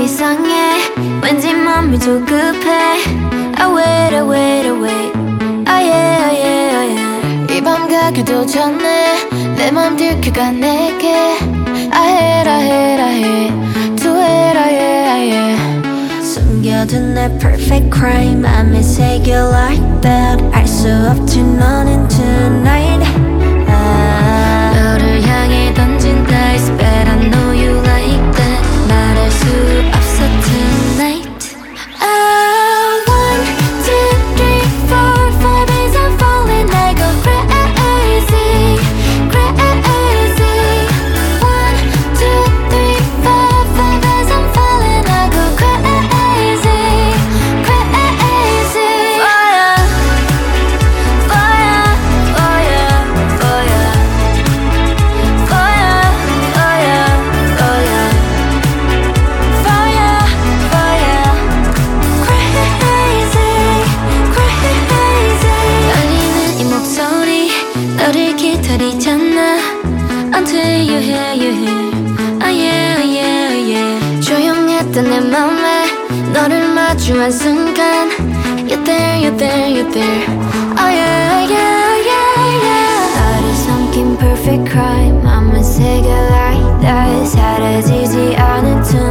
이상해 왠지 맘이 조급해 I wait I wait I wait Ah yeah ah yeah ah yeah 이 밤 가기도 전에 내 맘 들켜가 내게 I hate I hate I hate Do it ah yeah ah yeah 숨겨둔 내 perfect crime 맘에 새겨 like that 알 수 없지 너는 tonight 너를 향해 던진 dice Bet I know you like that 말할 수 없어 tonight One, two, three, four, five as I'm falling I go crazy, crazy One, two, three, four, five as I'm falling I go crazy, crazy Fire, fire, fire, fire Fire, fire, fire Fire, fire Crazy, crazy 떨리는 이 목소리 너를 기다리잖아 Until you hear Ah yeah, yeah, yeah 조용했던 내 맘에 너를 마주한 순간 You're there, you're there, you're there Oh yeah, yeah, yeah, yeah 나를 삼킨 perfect crime 맘은 새겨 like that 사라지지 않은 tune